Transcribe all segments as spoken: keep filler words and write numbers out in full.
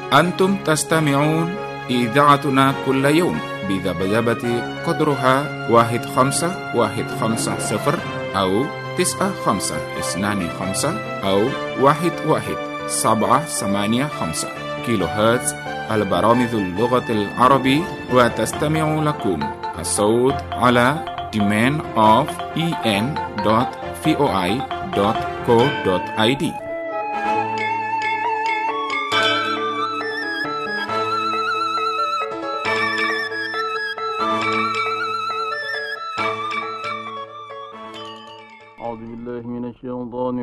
أنتم تستمعون إذاعتنا كل يوم بذبذبة قدرها واحد خمسة واحد خمسة صفر أو تسعة خمسة اثنان خمسة أو واحد واحد سبعة ثمانية خمسة كيلو هرتز. البرامج اللغة العربية، وتستمع لكم الصوت على domain of en dot voi dot co dot id. أعوذ بالله من الشيطان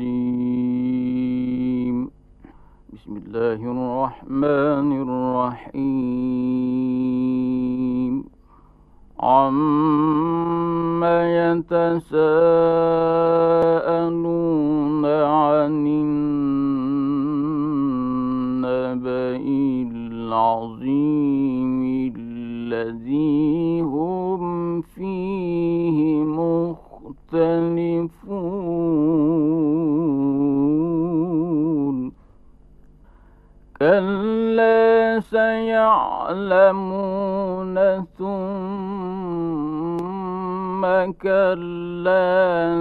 الرجيم. بسم الله الرحمن الرحيم. عما يتساءلون عن النبأ العظيم الذي هم فيه مختلفون. كلا سيعلمون ثم كلا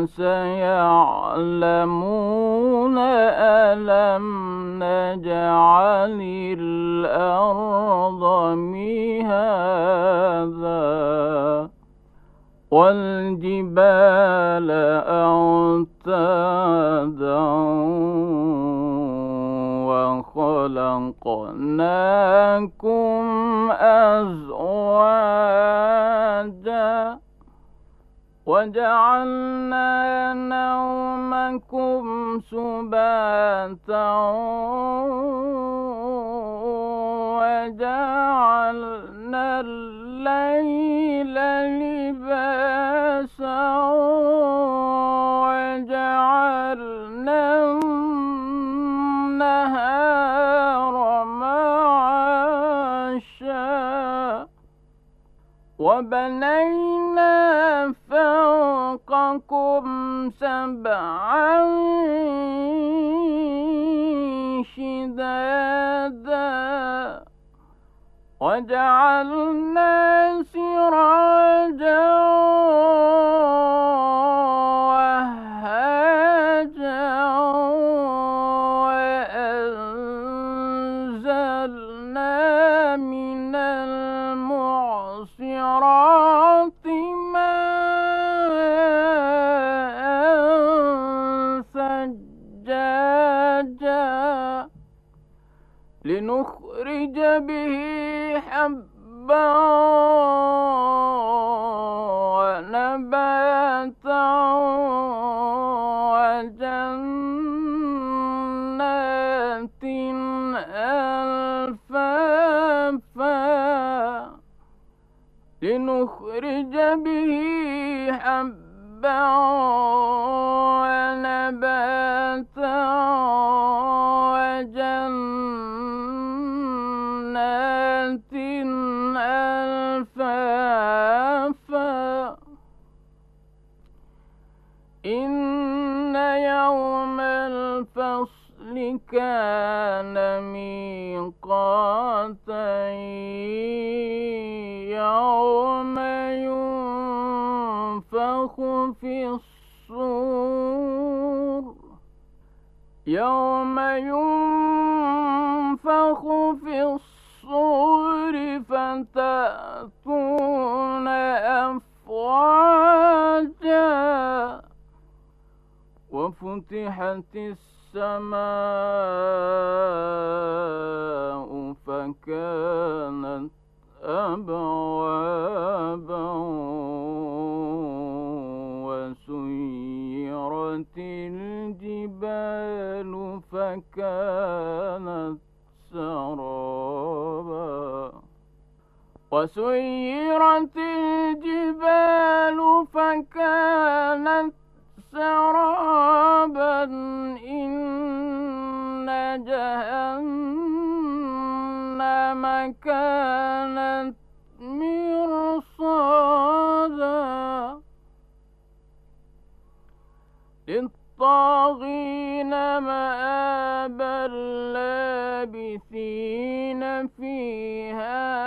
سيعلمون ألم نجعل الأرض مهادا والجبال أوتادا وخلقناكم أزواجا وجعلنا نومكم سباتا وجعلنا الليل لباسا وجعلنا النهار معاشا وبنينا فوقكم سبعا شدادا وجعلنا سراجا وهاجا وأنزلنا من المعصرات ماء ثجاجا لنخرج به حبا ونباتا وجنات ألفافا لنخرج به حبا ونباتا وجنات ألفافا إن يوم الفصل كان ميقاتا يوم ينفخ في الصور يوم ينفخ في الصور فتأتون أفواجا وفتحت السماء فكانت أبوابا وسيرت الجبال فكانت سرابا وسيرت الجبال فكانت سرابا إن جهنم كانت مرصادا للطاغين مآبا لابثين فيها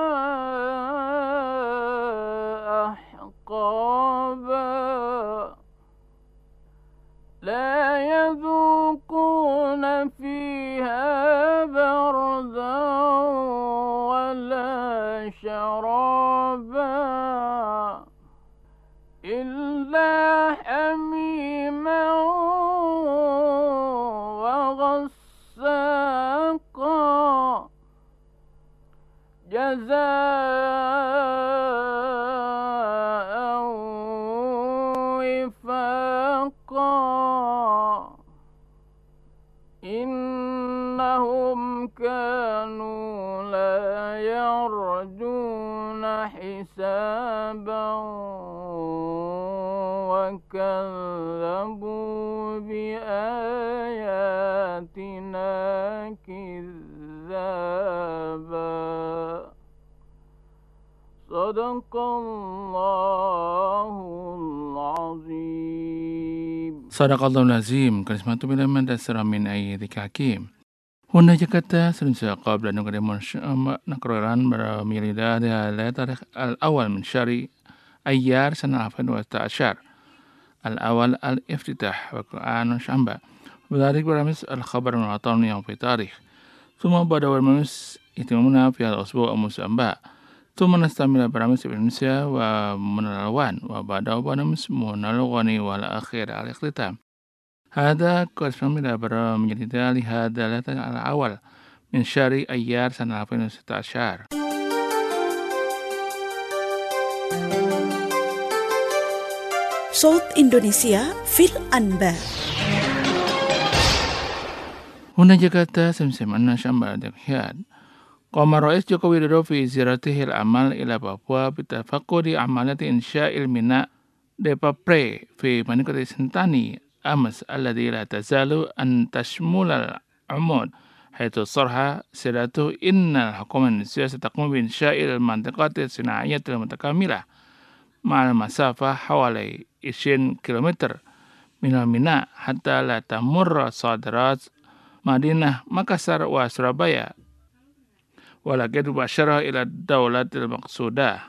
أحقابا لا يذوقون فيها بردا ولا شرابا إلا حميما وغساقا جزاء وفاقا إنهم كانوا لا يرجون حسابا وكذبوا بآياتنا كذابا صدق الله العظيم. Sadaqallahu lazim. Karismatu bila mandasara min ayyadik hakim. Huna Jakarta سنسى قبل أن نقدم نقرران برا ميلاد على تاريخ الأول من شهر أيار سنة ألفين وستة عشر. الأول الافتتاح وقرآن شنبه وذلك برمز الخبر الوطني يوم في تاريخ ثم بدأ برمز اهتمامنا في هذا الأسبوع المسبع ثم نستمر برمز إندونيسيا ومنالوان وبدأ برمز منالوغاني والأخير على الاختتام. هذا كرسمنا برا مجلد لهذا الأول من شهر أيار سنة ألفين وستة عشر. صوت إندونيسيا في الأنباء. هنا جاكرتا سمسمنا شمبر دكيان. قام رئيس جوكو ويدودو في زيارته العمل إلى بابوا بتفقد عملية إنشاء الميناء ديبابري في منطقة سنتاني أمس الذي لا تزال أن تشمل العمود حيث صرح سيرته إن الحكومة الإندونيسية ستقوم بإنشاء المنطقة الصناعية المتكاملة مع المسافة حوالي عشرين كيلومتر من الميناء حتى لا تمر صادرات مدينة مكسر وسورابaya ولكن مباشرة إلى الدولة المقصودة.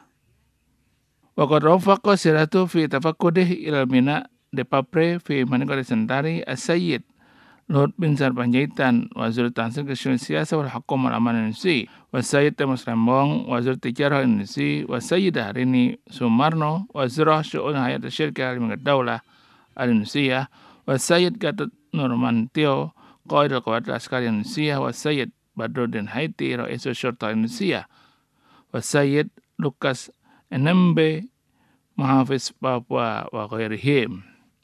وقد رافق سيرته في تفقده إلى الميناء ديبابري في منطقة سنتاري السيد لورد بن سربانجaitan وزير التنسيق الشؤون السياسة والحكومة الأمن الإندونيسي والسيد تيموس لembong وزير التجارة الإندونيسي والسيدة ريني سومارنو وزير شؤون هيئة الشركة لملك الدولة الإندونيسية والسيد جاتوت نورمانتيو قائد القوات العسكرية الإندونيسية والسيد بدرودين هايتي رئيس الشرطة الإندونيسية والسيد لوكاس إنمبي محافظ بابوا وغيرهم.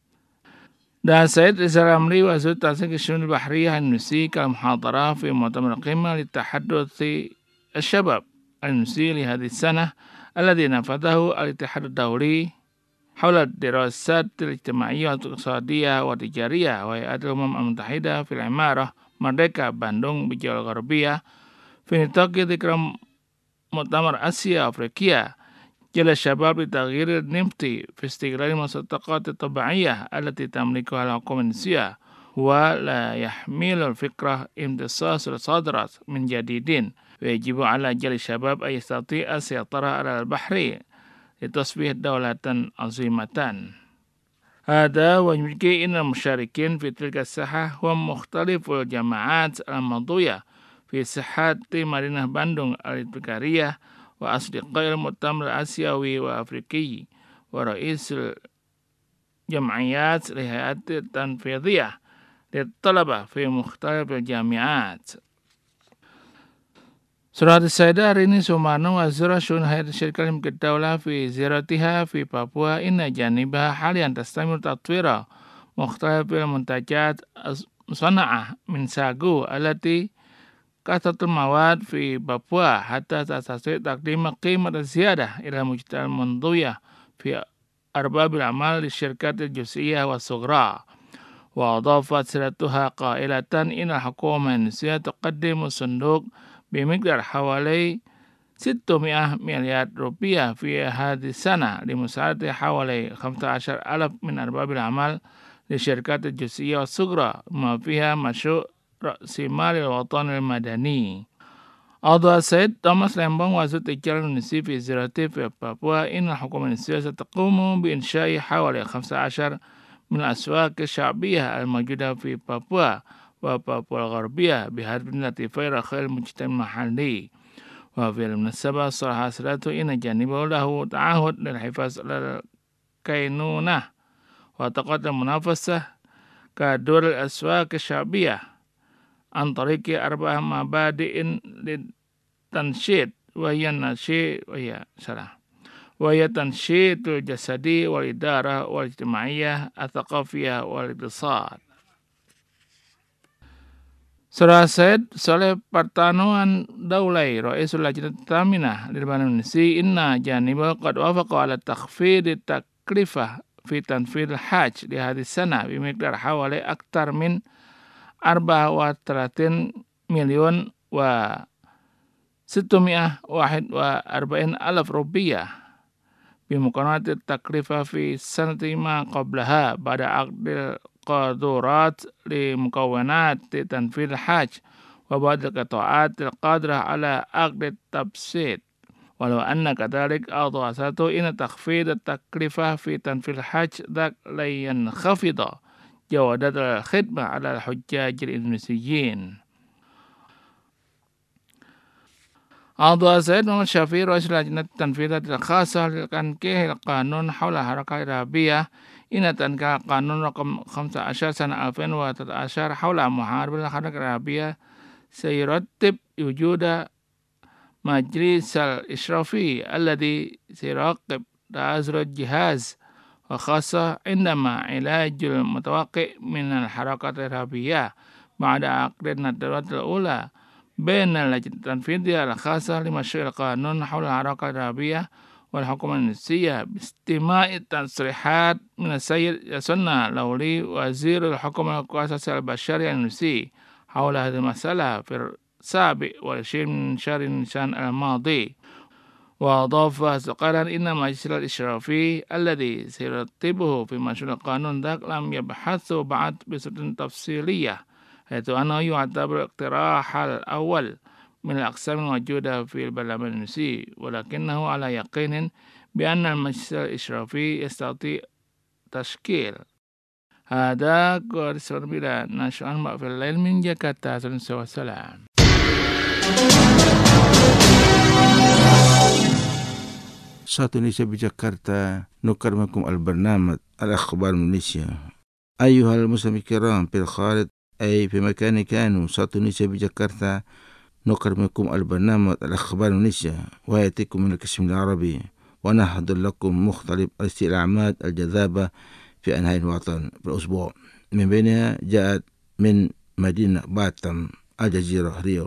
Dan Said Rizal Ramli وزير التنسيق الشؤون البحرية الإندونيسي كالمحاضرة في مؤتمر القمة للتحدث الشباب الإندونيسي لهذه السنة الذي نفذه الاتحاد الدولي حول الدراسات الاجتماعية والاقتصادية والتجارية وهيئة الأمم المتحدة في العمارة مردeka Bandung بالجولة الغربية في نطاق ذكرى مؤتمر آسيا أفريقيا جل الشباب لتغيير النفط في استغلال المستحقات الطبيعية التي تملكها الحكومة الإندونيسية ولا يحمل الفكرة امتصاص الصادرات من جديد ويجب على جل الشباب أن يستطيع السيطرة على البحر لتصبح دولة عظيمة. هذا ويمكن أن المشاركين في تلك الساحة هم مختلف الجماعات الموضوعية في ساحات مدينة باندung الإفريقية وأصدقاء المؤتمر الآسيوي وأفريقي ورئيس الجمعيات الهيئات التنفيذية للطلبة في مختلف الجامعات. سورة السيدة ريني سومارنو وزير شؤون هيئة الشركة لملك الدولة في زيارتها في بابوا إن جانبها حاليا تستمر تطوير مختلف المنتجات المصنعة من ساغو التي كثرة المواد في بابوا حتى تستطيع تقديم قيمة زيادة إلى مجتمع المنضوية في أرباب الأعمال للشركات الجزئية والصغرى. وأضافت سيرتها قائلة إن الحكومة الإندونيسية تقدم صندوق بمقدار حوالي ستمائة مليار روبيا في هذه السنة لمساعدة حوالي خمسة عشر ألف من أرباب الأعمال للشركات الجزئية والصغرى ما فيها مشروع رأس مال الوطن المدني. أضاف السيد توماس لامبون وزير التجارة الإندونيسي في زيارته في بابوا إن الحكومة الإندونيسية ستقوم بإنشاء حوالي خمسة عشر من الأسواق الشعبية الموجودة في بابوا وبابوا الغربية بهدف تطوير رخاء المجتمع المحلي. وفي المناسبة صرح سيادته إن جانبه له تعهد للحفاظ على الكينونة وتقدم المنافسة كدور الأسواق الشعبية عن طريق أربع مبادئ للتنشيط وهي النشيط وهي سلام وهي التنشيط الجسدي والإدارة والاجتماعية الثقافية والاقتصاد. Saudara Said Saleh Partanuan Daulay Ra'isul Lajnat Taminah Lil Indonesia inna janiba qad wafaqa ala takhfid taklifah fi tanfidh al-hajj di hadhihi sana bimiqdar hawali aktar min arba'ah wa thalatin milyon wa sittumi'ah wahid wa arba'in alaf rupiah bimuqarnati taklifah fi sanati ma qablaha ba'da aqdil قادرات لمكونات تنفيذ الحج وبعض القطاعات القادرة على عقد التبسيط ولو أن كذلك أضافت إن تخفيض التكلفة في تنفيذ الحج ذاك لا ينخفض جودة الخدمة على الحجاج الإندونيسيين. أضاف السيد محمد شفيق رئيس لجنة التنفيذات الخاصة لتنكيح القانون حول الحركة الإرهابية إن تنكيح قانون رقم خمسة عشر سنة ألفين وثلاثة عشر حول محاربة الحركة الإرهابية سيرتب وجود مجلس الإشرافي الذي سيراقب تأثر الجهاز وخاصة عندما علاج المتوقع من الحركة الإرهابية بعد عقد الندوات الأولى بين اللجنة التنفيذية الخاصة لمشروع القانون حول الحركة الإرهابية والحكومة الإندونيسية باستماع التصريحات من السيد ياسونا لولي وزير الحكومة والقواسة البشرية الإندونيسي حول هذه المسألة في السابع والعشرين من شهر نيسان الماضي. وأضاف قائلا إن المجلس الإشرافي الذي سيرتبه في مشروع القانون ذاك لم يبحثه بعد بصورة تفصيلية حيث أنه يعتبر اقتراح الأول من الأقسام الموجودة في البرلمان الإندونيسي ولكنه على يقين بأن المجلس الإشرافي يستطيع تشكيل. هذا قرص بلا نشأ في الليل من جاكرتا. والسلام. Saat Indonesia di Jakarta nukarmakum al-barnamaj al-akhbar Indonesia. Ayuhal muslimin kiram fil kharij ay fi makan kanu. Saat Indonesia di Jakarta نقرمكم البرنامج الأخبار الإندونيسيا ويأتيكم من القسم العربي ونحضر لكم مختلف الاستعلامات الجذابة في أنحاء الوطن في الأسبوع من بينها جاءت من مدينة باتم الجزيرة ريو.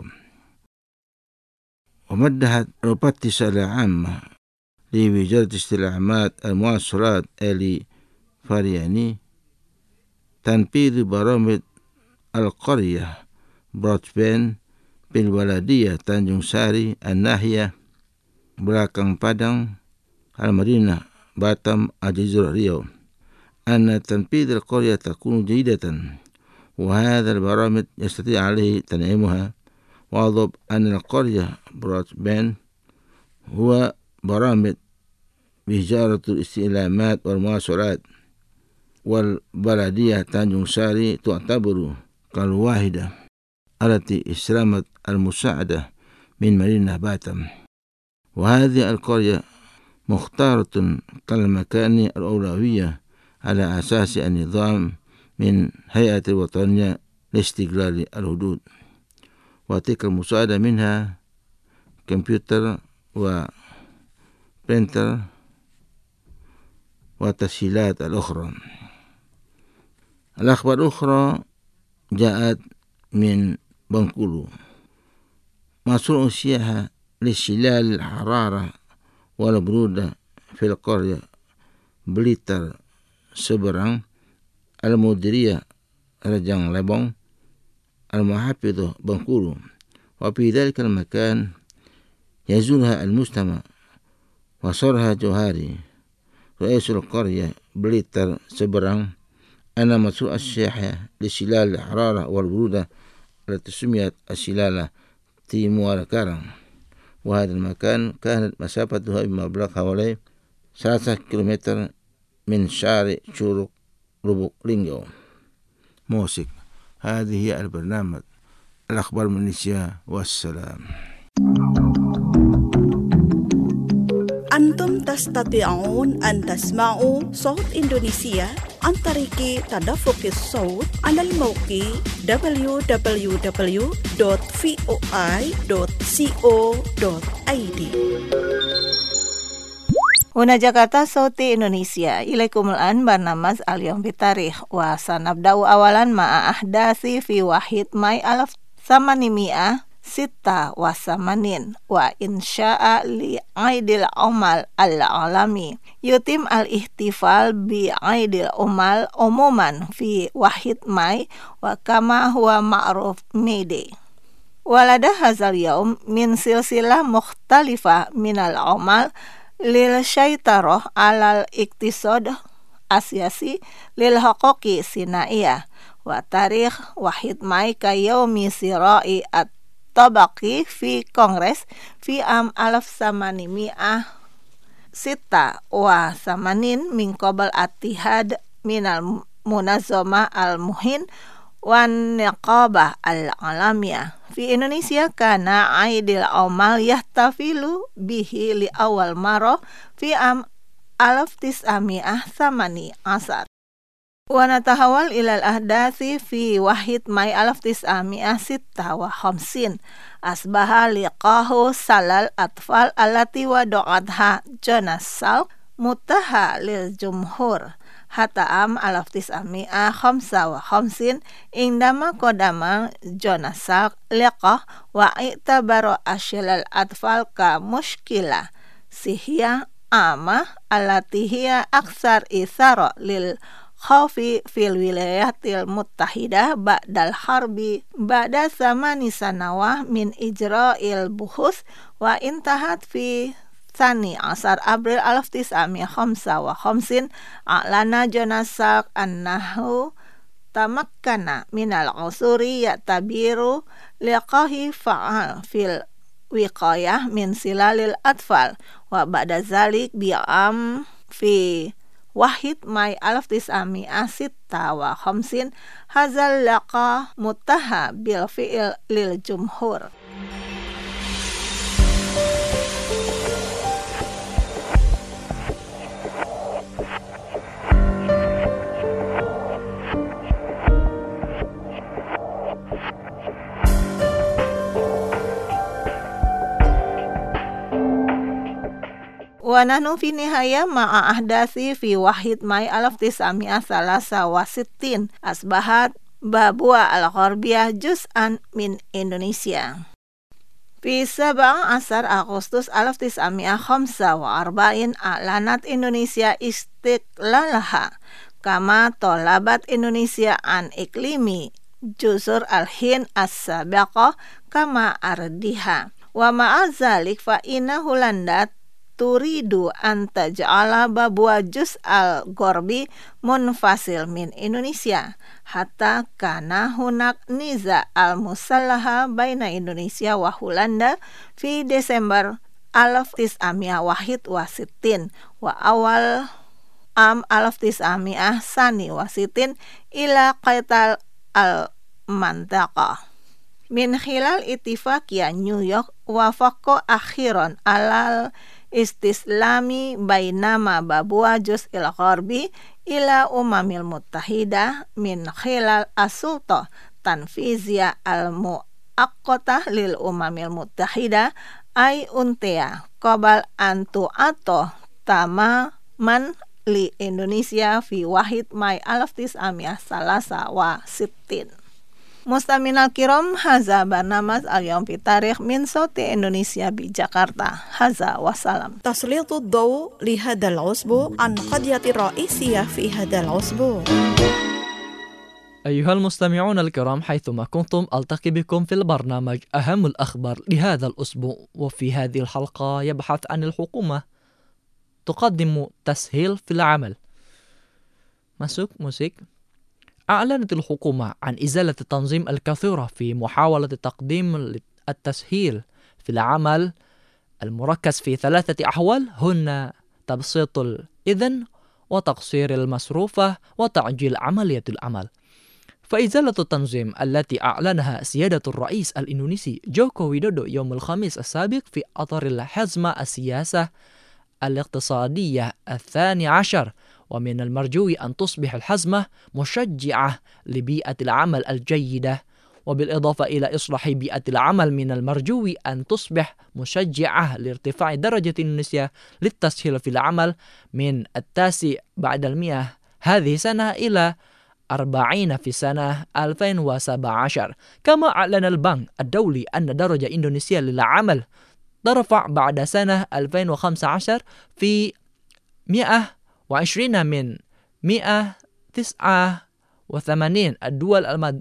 ومدحت المفتشة العامة لوزارة استعلامات المواصلات آلي فارياني تنفيذ برامج القرية برودباند بالبلدية Tanjung Sari الناحية belakang Padang المدينة باتم الجزيرة ريو أن تنفيذ القرية تكون جيدة وهذا البرامج يستطيع عليه تنعيمها. وأضاف أن القرية برودباند هو برامج وزارة الاستعلامات والمواصلات والبلدية Tanjung Sari تعتبر كالواحدة التي استلمت المساعدة من مدينة باتم. وهذه القرية مختارة كالمكان الأولوية على أساس النظام من هيئة الوطنية لاستقلال الحدود. وتلك المساعدة منها كمبيوتر وبرينتر والتسهيلات الأخرى. الأخبار الأخرى جاءت من بنكولو. مشروع السياحة لشلال الحرارة والبرودة في القرية بليتر سبران المديرية رجان لبون المحافظة بنكولو. وفي ذلك المكان يزورها المجتمع وصرها جوهري رئيس القرية بليتر سبران أن مشروع السياحة لشلال الحرارة والبرودة التي سميت الشلالة تيموار كارم، وهذا المكان كانت مسافتها بمبلغ حوالي ثلاثة كيلومتر من شارع شروق لوبوك لينغو. موسيقى. هذه هي البرنامج الأخبار من إندونيسيا، والسلام. أنتم تستطيعون أن تسمعوا صوت إندونيسيا عن طريق تدفق الصوت على الموقع دبليو دبليو دبليو دوت فوي دوت كو دوت اي دي. هنا جاكرتا صوت إندونيسيا. إليكم الآن برنامج اليوم بتاريخ، وسنبدأ أولا مع أحداث في واحد ماي ألف ثمانمائة ستة وثمانين وإنشاء لعيد العمال العالمي. يتم الاحتفال بعيد العمال عموما في واحد ماي، وكما هو معروف ميدي. ولد هذا اليوم من سلسلة مختلفة من العمال للسيطرة على الاقتصاد السياسي للحقوق الصناعية. وتاريخ واحد ماي كيوم صراع الطبقي في كونغرس في عام ألف وثمانمائة ستة وثمانين من قبل اتحاد من المنظمة المهن والنقابة العالمية. في إندونيسيا كان عيد العمال يحتفل به لأول مرة في عام ألف وتسعمائة وثمانية عشر. ونتحول إلى الأحداث في واحد ماي ألف وتسعمائة وستة وخمسين. أصبح لقاح شلل الأطفال التي وضعتها جوناس سالك متاحة للجمهور حتى عام ألف وتسعمائة وخمسة وخمسين عندما قدم جوناس سالك لقاح واعتبر شلل الأطفال كمشكلة صحية عامة التي هي أكثر إثارة للخوف في الولايات المتحدة بعد الحرب بعد ثمان سنوات من إجراء البحوث، وانتهت في الثاني عشر أبريل ألف وتسعمائة وخمسة وخمسين. أعلن جوناس سالك أنه تمكن من العثور يعتبر لقاح فعال في الوقاية من شلل الأطفال. وبعد ذلك بعام في واحد ماي ألف وتسعمائة وستة وخمسين هذا اللقاح متاح بالفعل للجمهور. ونحن في النهاية مع أحداث في واحد ماي ألف وتسعمائة وثلاثة وستين. أصبحت بابوا الغربية جزءا من إندونيسيا. في سبعة عشر أغسطس ألف وتسعمائة وخمسة وأربعين أعلنت إندونيسيا استقلالها، كما طلبت إندونيسيا عن إقليم جزر الهند السابقة كما أرضها. ومع ذلك فإن هولندا تريد أن تجعل بابوا جزء الغربي منفصل من إندونيسيا، حتى كان هناك نزاع المسلح بين إندونيسيا وهولندا في ديسمبر ألف وتسعمائة وواحد وستين وأول عام ألف وتسعمائة واثنين وستين إلى قتال المنطقة. من خلال اتفاقية نيويورك وافقوا أخيرا على استسلامي بينما بابوا جزء الغربي إلى أمم المتحدة من خلال السلطة التنفيذية المؤقتة للأمم المتحدة أي أونتيا قبل أن تعطى تماما لإندونيسيا في واحد ماي ألف وتسعمائة وثلاثة وستين. مستمعينا الكرام، هذا برنامج اليوم بتاريخ من صوت إندونيسيا بجاكرتا. هذا وسلام. تسليط الضوء لهذا الأسبوع عن قضية رئيسية في هذا الأسبوع. أيها المستمعون الكرام، حيثما كنتم ألتقي بكم في البرنامج أهم الأخبار لهذا الأسبوع. وفي هذه الحلقة يبحث عن الحكومة تقدم تسهيل في العمل. Masuk musik. أعلنت الحكومة عن إزالة التنظيم الكثيرة في محاولة تقديم التسهيل في العمل المركز في ثلاثة أحوال، هن تبسيط الإذن وتقصير المصروفة وتعجيل عملية العمل. فإزالة التنظيم التي أعلنها سيادة الرئيس الإندونيسي جوكو ويدودو يوم الخميس السابق في أطار الحزمة السياسة الاقتصادية الثاني عشر، ومن المرجو أن تصبح الحزمة مشجعة لبيئة العمل الجيدة، وبالإضافة إلى إصلاح بيئة العمل من المرجو أن تصبح مشجعة لارتفاع درجة إندونيسيا للتسهيل في العمل من التاسع بعد المئة هذه السنة إلى أربعين في سنة ألفين وسبعة عشر. كما أعلن البنك الدولي أن درجة إندونيسيا للعمل ترفع بعد سنة ألفين وخمسة عشر في مئة وعشرين من مئة وتسعة وثمانين الدول المد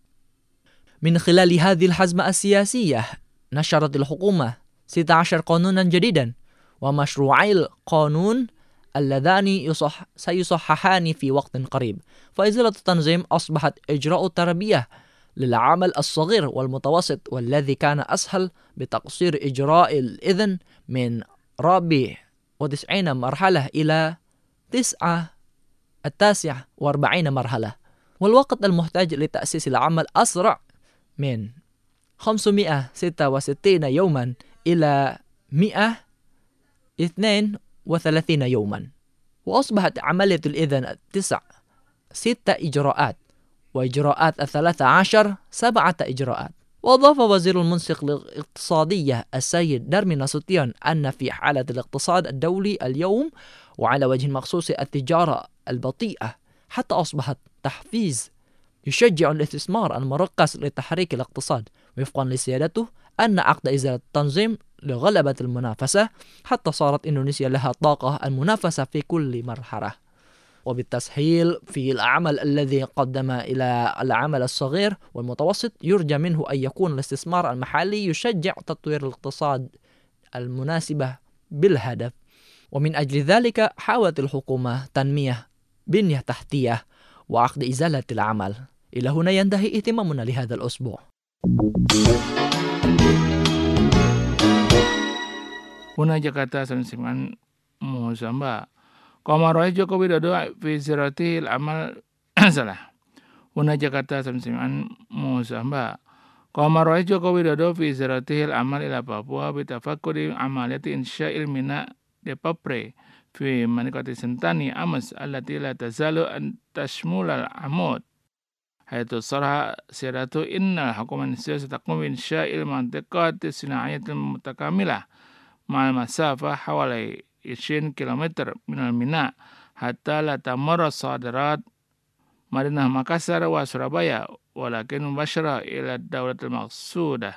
من خلال هذه الحزمة السياسية نشرت الحكومة ستة عشر قانونا جديدا، ومشروعي القانون اللذان يصح سيصححان في وقت قريب. فإزالة التنظيم أصبحت إجراء تربية للعمل الصغير والمتوسط، والذي كان أسهل بتقصير إجراء الإذن من رابع وتسعين مرحلة إلى تسعة التاسع وأربعين مرحلة، والوقت المحتاج لتأسيس العمل أسرع من خمسمئة وستة وستين يوما إلى مئة واثنين وثلاثين يوما. وأصبحت عملية الإذن التسع ستة إجراءات، وإجراءات الثلاثة عشر سبعة إجراءات. وأضاف وزير المنسق الاقتصادية السيد دارمي ناسوتيون أن في حالة الاقتصاد الدولي اليوم وعلى وجه مخصوص التجارة البطيئة، حتى أصبحت تحفيز يشجع الاستثمار المركز لتحريك الاقتصاد، وفقا لسيادته أن عقد إزالة التنظيم لغلبة المنافسة، حتى صارت إندونيسيا لها طاقة المنافسة في كل مرحلة. وبالتسهيل في العمل الذي قدم إلى العمل الصغير والمتوسط، يرجى منه أن يكون الاستثمار المحلي يشجع تطوير الاقتصاد المناسبة بالهدف. ومن أجل ذلك حاولت الحكومة تنمية بنية تحتية وعقد إزالة العمل. إلى هنا ينتهي اهتمامنا لهذا الأسبوع. Una Jakarta Sansiman Mozamba Komaroy Joko Widodo fi ziratil amal salah. Una Jakarta Sansiman Mozamba Komaroy Joko Widodo fi ziratil amal ila Papua bitafakuri amaliyati insya'il mina de papre fi manikati sentani amas allati la tazalu an tashmul al-amud hayatu sarha siratu inna hukuman siyasa taqum insya'il mantiqat sina'iyat mutakamilah مع المسافة حوالي عشرين كيلومتر من الميناء حتى لا تمر الصادرات مدينة مكسر وسورابaya ولكن مباشرة إلى الدولة المقصودة.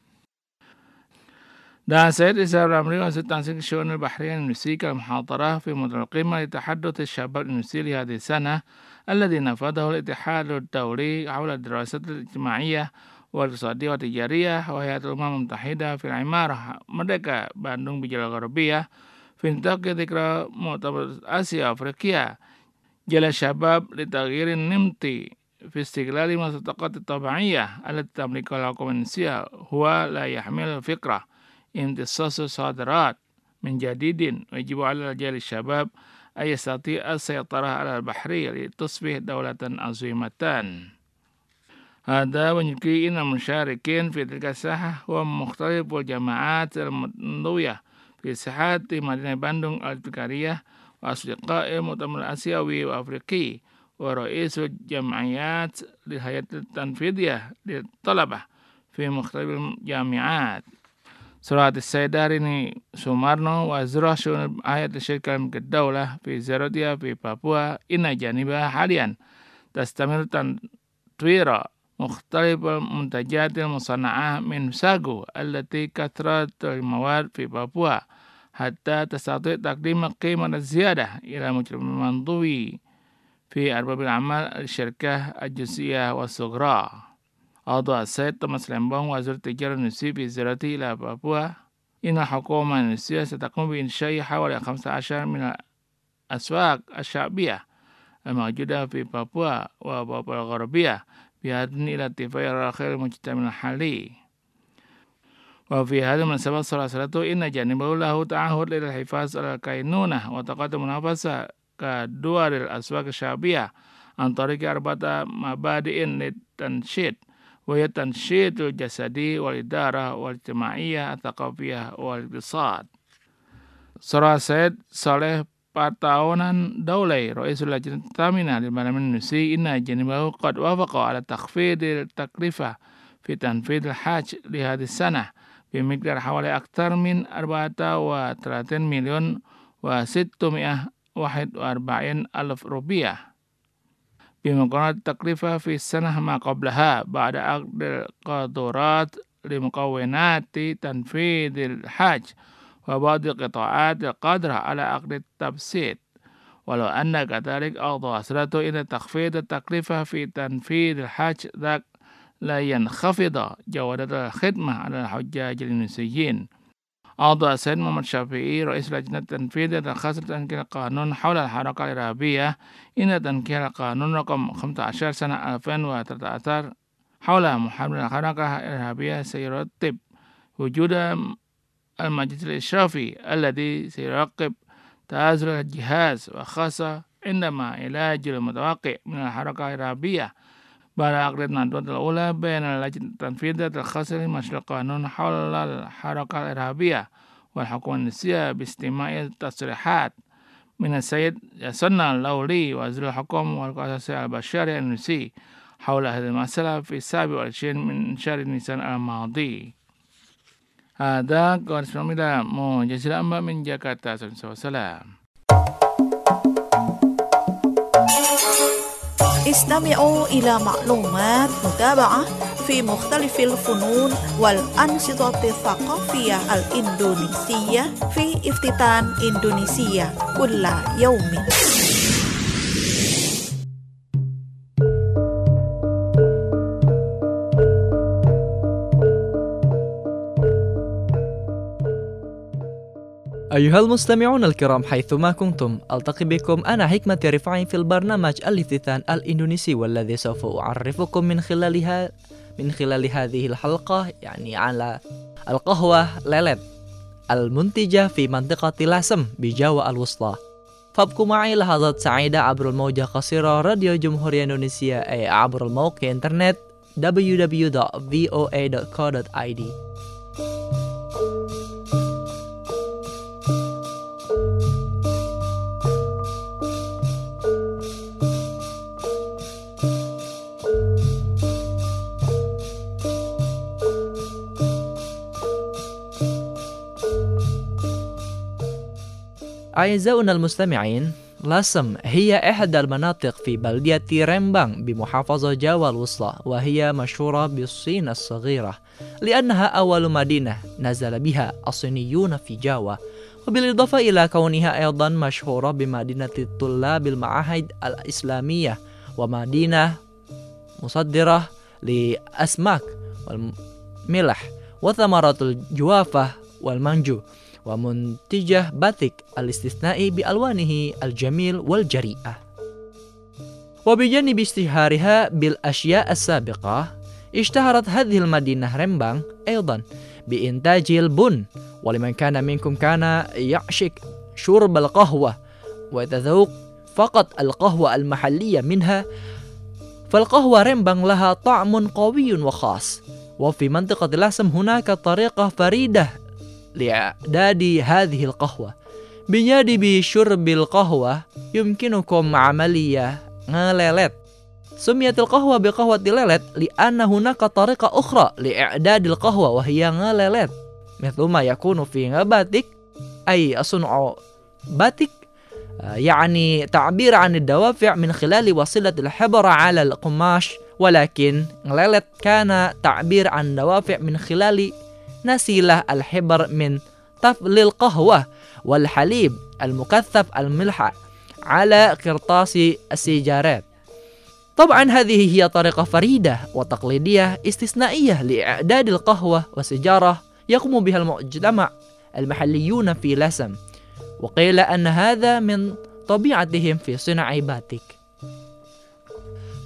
دعا السيد إسحاق العمري وزير تنسيق الشؤون البحرية الإندونيسي كالمحاضرة في مؤتمر القمة لتحدث الشباب الإندونيسي لهذه السنة الذي نفذه الاتحاد الدولي حول الدراسات الاجتماعية والاقتصادية والتجارية وهيئة الأمم المتحدة في العمارة مردeka Bandung بجلال الغربية في نطاق ذكرى مؤتمر آسيا أفريقيا جل الشباب لتغيير النمطي في استغلال المصدقات الطبيعية التي تملكها الحكومة الإندونيسية هو لا يحمل الفكرة امتصاص الصادرات من جديد، ويجب على رجال الشباب أن يستطيع السيطرة على البحرية لتصبح دولة عظيمة. هذا ويجري إن المشاركين في تلك الساحة هو مختلف الجماعات المنضوية في ساحات مدينة باندung الفكرية وأصدقاء المؤتمر الآسيوي وأفريقي ورئيس الجمعيات للهيئة التنفيذية للطلبة في مختلف الجامعات. سرعة السيد داريني سومارنو وزير شؤون هيئة الشركة الدولة في زيارتها في بابوا إن جانبها حاليا تستمر تطوير مختلف المنتجات المصنعة من ساغو التي كثرت المواد في بابوا حتى تستطيع تقديم القيمة الزيادة إلى مجتمع المنضوي في أرباب الأعمال الشركة الجزئية والصغرى. أوضح السيد توماس لامبونغ وزير التجارة الإندونيسي في زيارته إلى بابوا إن الحكومة الإندونيسية ستقوم بإنشاء حوالي خمسة عشر من الأسواق الشعبية الموجودة في بابوا وبابوا الغربية بهدن إلى اتفاق الأخير المجتمع الحالي. وفي هذا المناسبة صراحة إن جانبه له تعهد للحفاظ على الكينونة وتقدم منافسة كدول الأسواق الشعبية عن طريق أربعة مبادئ للتنشيط، وهي التنشيط الجسدي والإدارة والاجتماعية الثقافية والاقتصاد. Saudara Said Saleh Pataonan Daulay رئيس اللجنة الثامنة للبرلمان الإندونيسي إن جانبه قد وافق على تخفيض التكلفة في تنفيذ الحج لهذه السنة بمقدار حوالي أكثر من أربعة وثلاثين مليون وستمائة وواحد وأربعين ألف روبية بمقارنة التكلفة في السنة ما قبلها بعد عقد القدرات لمكونات تنفيذ الحج وبعض القطاعات القادرة على عقد التبسيط. ولو أن كذلك أوضح أسرته إن تخفيض التكلفة في تنفيذ الحج ذاك لا ينخفض جودة الخدمة على الحجاج الإندونيسيين. أوضح السيد محمد شافعي رئيس لجنة التنفيذ الخاصة بتنكيل القانون حول الحركة الإرهابية إن تنكيل القانون رقم خمسة عشر سنة ألفين وثلاثة عشر حول محاربة الحركة الإرهابية سيرتب وجود المجلس الإشرافي الذي سيراقب تآزر الجهاز وخاصة عندما علاج المتوقع من الحركة الإرهابية بعد عقد الندوة الأولى بين لجنة التنفيذ الخاصة لمشروع قانون حول الحركة الإرهابية والحكومة الإندونيسية باستماع التصريحات من السيد ياسنا اللولي وزير الحكومة والقصاص البشري الإندونيسي حول هذه المسألة في السابع والعشرين من شهر نيسان الماضي. هذا قرصنا مجزر أمة من جاكرتا. Salam. استمعوا إلى معلومات متابعة في مختلف الفنون والأنشطة الثقافية الإندونيسية في افتتان إندونيسيا كل يوم. أيها المستمعون الكرام حيثما كنتم، ألتقي بكم أنا حكمة رفاعي في البرنامج الافتتان الإندونيسي، والذي سوف أعرفكم من خلالها من خلال هذه الحلقة يعني على القهوة ليلت المنتجة في منطقة لاسم بجاوا الوسطى. فابقوا معي لحظات سعيدة عبر الموجة قصيرة راديو جمهورية إندونيسيا أي عبر الموقع إنترنت دبليو دبليو دبليو دوت في او اي دوت كو دوت اي دي. أعزائنا المستمعين، لاسم هي إحدى المناطق في بلدية ريمبang بمحافظة جاوا الوسطى، وهي مشهورة بالصين الصغيرة لأنها أول مدينة نزل بها الصينيون في جاوا، وبالإضافة إلى كونها أيضا مشهورة بمدينة طلاب المعاهد الإسلامية ومدينة مصدرة لأسماك والملح وثمرات الجوافة والمانجو، ومنتجة باتيك الاستثنائي بألوانه الجميل والجريئة. وبجانب اشتهارها بالأشياء السابقة، اشتهرت هذه المدينة ريمبang أيضا بإنتاج البن، ولمن كان منكم كان يعشق شرب القهوة ويتذوق فقط القهوة المحلية منها، فالقهوة ريمبang لها طعم قوي وخاص. وفي منطقة لاسم هناك طريقة فريدة لإعداد هذه القهوة. بجانب شرب القهوة يمكنكم عملية ngelelet. سميت القهوة بقهوة ليلت لأن هناك طريقة أخرى لإعداد القهوة وهي ngelelet، مثل ما يكون في ngbatik أي صنع باتيك، يعني تعبير عن الدوافع من خلال وصلة الحبر على القماش، ولكن ngelelet كان تعبير عن دوافع من خلال نسيلة الحبر من طفل القهوة والحليب المكثف الملح على قرطاس السيجارات. طبعا هذه هي طريقة فريدة وتقليدية استثنائية لإعداد القهوة والسيجارة يقوم بها المجتمع المحليون في لاسم، وقيل أن هذا من طبيعتهم في صنع باتيك.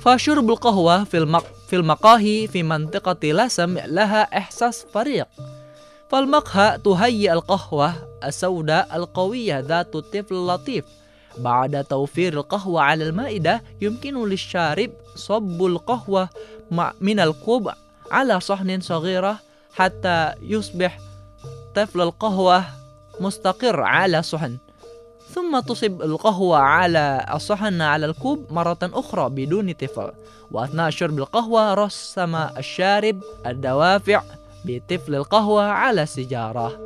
فشرب القهوة في المق في المقاهي في منطقة لسم لها إحساس فريق. فالمقهى تهيئ القهوة السوداء القوية ذات الطفل اللطيف. بعد توفير القهوة على المائدة يمكن للشارب صب القهوة من الكوب على صحن صغيرة حتى يصبح طفل القهوة مستقر على صحن، ثم تصب القهوة على الصحن على الكوب مرة أخرى بدون طفل. وأثناء شرب القهوة رسم الشارب الدوافع بطفل القهوة على السيجارة.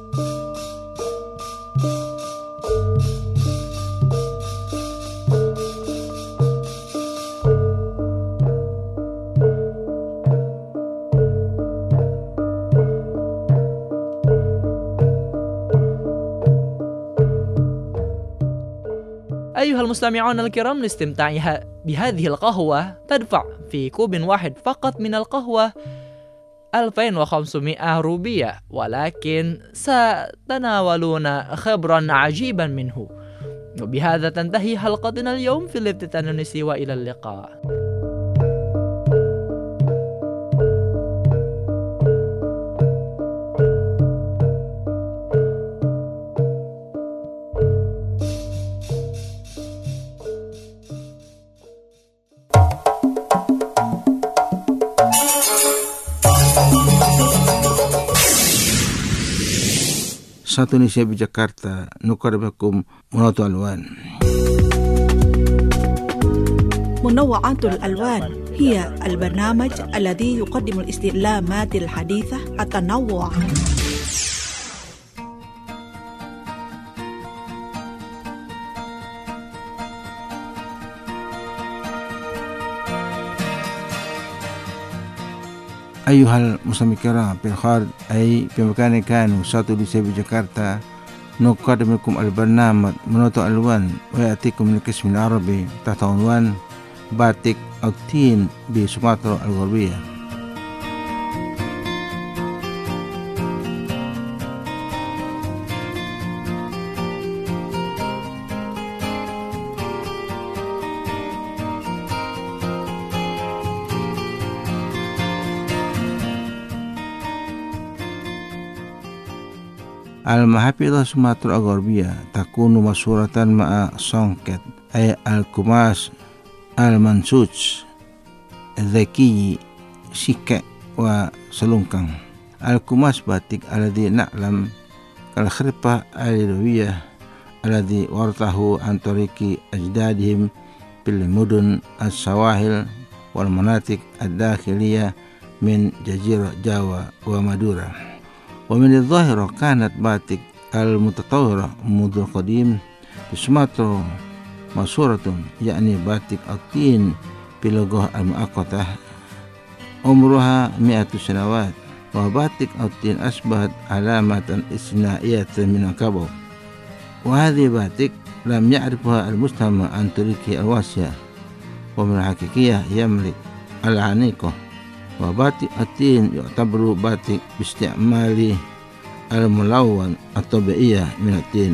أيها المستمعون الكرام، لاستمتاعها بهذه القهوة تدفع في كوب واحد فقط من القهوة ألفين وخمسمائة روبية، ولكن ستناولون خبرا عجيبا منه. وبهذا تنتهي حلقتنا اليوم في الافتتان النسي، وإلى اللقاء. Satu Indonesia di Jakarta, نقدم منوعات الألوان. منوعات الألوان هي البرنامج الذي يقدم الاستعلامات الحديثة التنوع. أيها المستمعين الكرام في الخارج أي في مكان كانوا satu di Jakarta نقدم لكم البرنامج منوعات الألوان ويأتيكم من القسم العربي تحت عنوان batik Autin di Sumatera Al-Gharbiyah. Al-Mahafidhah Sumatera Al-Gharbiyah takunu masuratan ma'a songket ay al-kumas al-mansuj dhaki sika wa selungkang. Al-kumas batik alladhi na'lam kal-khirpah al-ilawiyah alladhi wartahu antariki ajdadihim bil mudun as-sawahil wal manatik ad-dakhiliyah min jazirah Jawa wa Madura. ومن الظاهرة كانت باتك المتطورة منذ القديم في سوماترا مشهورة، يعني باتك الطين بلغة المؤقتة عمرها مئة سنوات. وباتك الطين أصبحت علامة استثنائية من الكبر، وهذه باتك لم يعرفها المجتمع عن طريق الواسية، ومن الحقيقية يملك العنيقة. وباتك الطين يعتبر باتك باستعمال الملون الطبيعية من الطين.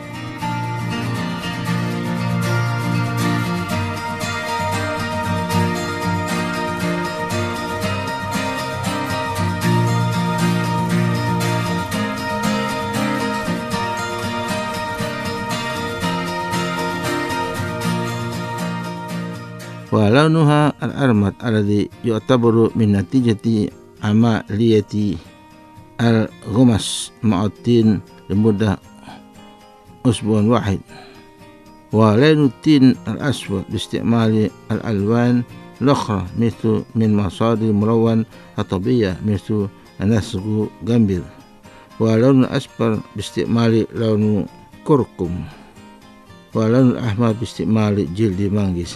ولونها الأرمد الذي يعتبر من نتيجة عملية الغمس مع الطين لمدة أسبوع واحد. ولون الطين الأسود باستعمال الألوان الأخرى مثل من مصادر ملون الطبيعية مثل نسج جمبل. ولون الأصفر باستعمال لون كركم. ولون الأحمر باستعمال جلد مانجز.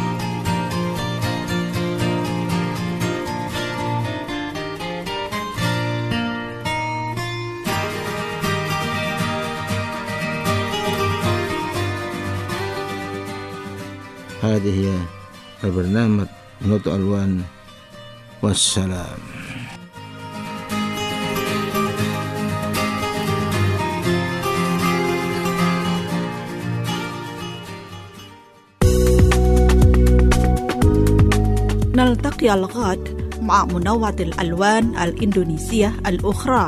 هذه هي البرنامج منوعات الألوان، والسلام. نلتقي الغد مع منوع الألوان الإندونيسية الأخرى.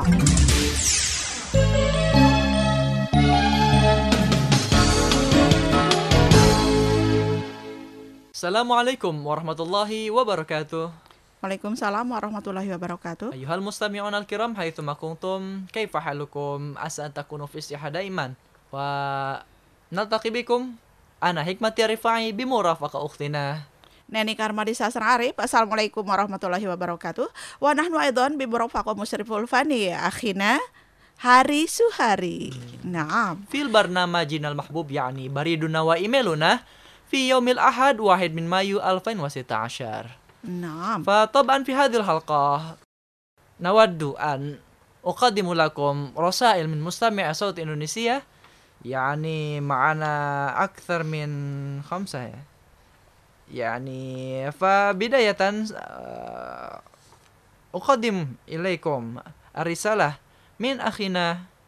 Assalamualaikum warahmatullahi wabarakatuh. Waalaikumsalam warahmatullahi wabarakatuh. أيها المستمعون الكرام حيثما كنتم كيف حالكم؟ عسى أن تكونوا في صحة دائما ونلتقي بكم أنا حكمة رفاعي بمرافقة أختنا Neni Karmadi Sasran Arif. Assalamualaikum warahmatullahi wabarakatuh. Wa nahnu aidan bi murafaqah musyriful fani akhina Hari Suhari. Naam. في البرنامج المحبوب يعني بريدنا وإيميلنا في يوم الأحد واحد من مايو ألفين وستة عشر. نعم. فطبعا في هذه الحلقة نود أن أقدم لكم رسائل من مستمع صوت إندونيسيا، يعني معنا أكثر من خمسة يعني. فبداية أقدم إليكم الرسالة من أخينا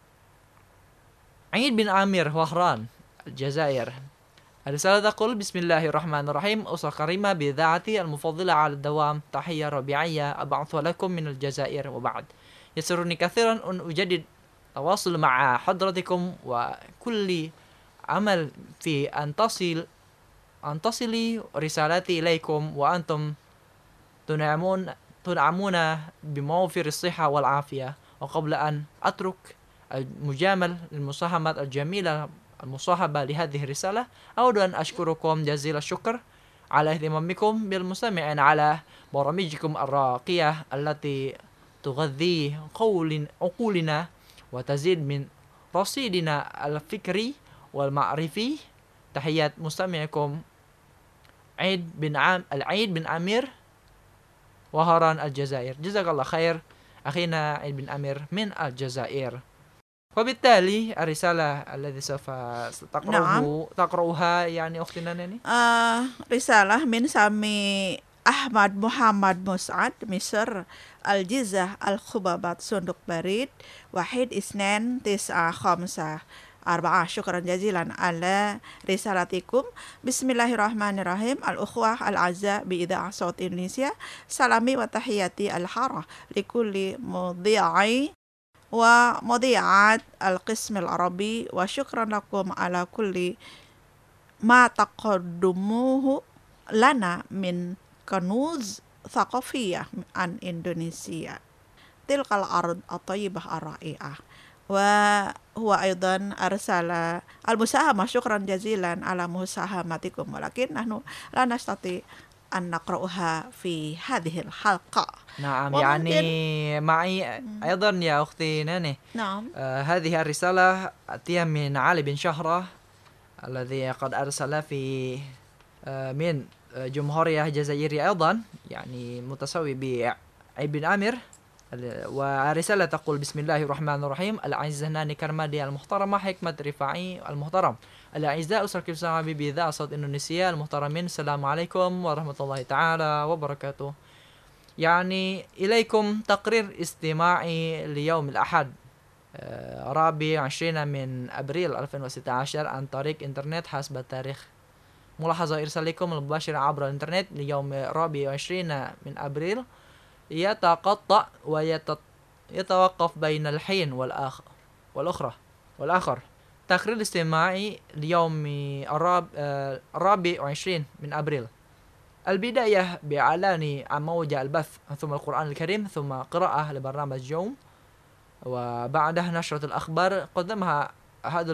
عيد بن عامر وهران الجزائر. الرسالة تقول: بسم الله الرحمن الرحيم. أسرة كريمة بإذاعتي المفضلة على الدوام، تحية ربيعية أبعثها لكم من الجزائر. وبعد يسرني كثيرا أن أجدد التواصل مع حضرتكم، وكل عمل في أن تصل أن تصلي رسالتي إليكم وأنتم تنعمون تنعمون بموفر الصحة والعافية. وقبل أن أترك المجامل للمساهمة الجميلة المصاحبة لهذه الرسالة، أود أن أشكركم جزيل الشكر على اهتمامكم بالمستمعين على برامجكم الراقية التي تغذي قول عقولنا وتزيد من رصيدنا الفكري والمعرفي. تحيات مستمعكم عيد بن عام العيد بن عامر وهران الجزائر. جزاك الله خير أخينا عيد بن عامر من الجزائر. وبالتالي الرسالة التي سوف تقرأه نعم. تقرأها يعني أختنا ناني Uh, risalah min Sami Ahmad Muhammad Mus'ad Misr Al-Jizah Al-Khubabat Sunduk Barid Wahid Isnen Tis'a Khamsah Arba'ah. Syukran jazilan ala risalatikum. Bismillahirrahmanirrahim. Al-Ukhwah Al-Azza Bi-Idha'ah Saut Indonesia. Salami wa tahiyati al-harah Likulli mudhi'ai wa mudhi'at al-qism al-arabi. Wa syukran lakum ala kulli ma taqaddumuhu lana min kanuz thaqafiyah an Indonesia tilkal ard at-tayyibah ar-ra'i'ah. Wa huwa aidan arsala al-musahamah. Syukran jazilan ala musahamatikum, walakin nahnu la nastati an naqra'uha fi hadhihi al-halqa. نعم يعني معي أيضا يا أختي ناني. نعم. آه هذه الرسالة أتي من علي بن شهرة الذي قد أرسل في آه من جمهورية جزائرية أيضا، يعني متساوي بعيد بن عامر. ورسالة تقول: بسم الله الرحمن الرحيم. الأعزاء ناني كرمادي المحترمة، حكمة رفاعي المحترم، الأعزاء أسرة كبسة بإذاعة صوت إندونيسيا المحترمين، السلام عليكم ورحمة الله تعالى وبركاته. يعني إليكم تقرير استماعي ليوم الأحد رابع عشرين من أبريل ألفين وستة عشر عن طريق إنترنت حسب التاريخ. ملاحظة إرسالكم المباشر عبر الإنترنت ليوم رابع عشرين من أبريل يتقطع ويتوقف بين الحين والآخر والأخرى والآخر. تقرير استماعي ليوم الرابع وعشرين من أبريل. البداية بإعلان عن موجة البث، ثم القرآن الكريم، ثم قراءة لبرنامج يوم، وبعدها نشرة الأخبار قدمها أحد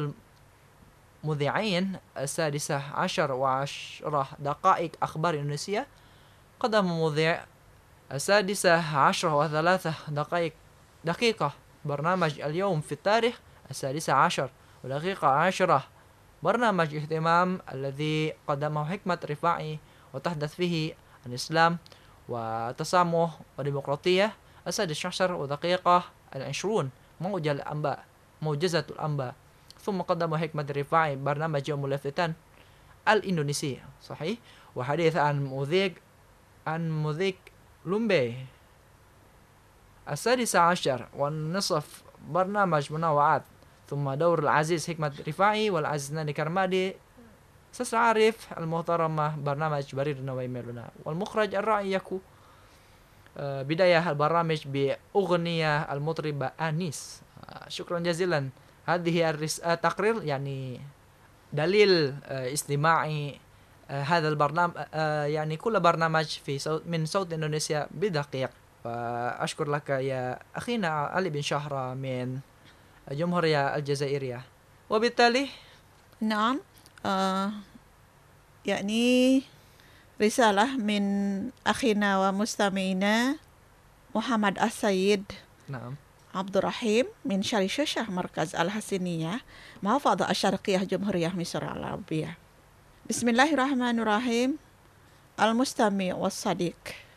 المذيعين السادسة عشر وعشرة دقائق أخبار إندونيسيا. قدم مذيع السادسة عشر وثلاثة دقائق دقيقة برنامج اليوم في التاريخ السادسة عشر ودقيقة عشرة برنامج اهتمام الذي قدمه حكمة رفاعي وتحدث فيه عن الإسلام وتسامح وديمقراطية السادس عشر ودقيقة العشرون موجة الأنباء موجزة الأنباء. ثم قدم حكمة رفاعي برنامج يوم ملفتان الإندونيسي صحيح، وحديث عن مذيع عن مذيع لومبي السادس عشر والنصف برنامج منوعات. ثم دور العزيز حكمة رفاعي والعزيز ناني كرمادي ستعرف المحترمة برنامج بريدنا وإيميلنا، والمخرج الراعي يكون بداية البرامج بأغنية المطربة أنيس. شكرا جزيلا. هذه التقرير يعني دليل استماعي هذا البرنامج، يعني كل برنامج في صوت من صوت إندونيسيا بدقيق. وأشكر لك يا أخينا علي بن شهرة من الجمهورية الجزائرية. وبالتالي نعم، آه يعني رسالة من أخينا ومستمعينا محمد السيد نعم عبد الرحيم من شارع شاشة مركز الحسينية محافظة الشرقية جمهورية مصر العربية. بسم الله الرحمن الرحيم. المستمع والصديق،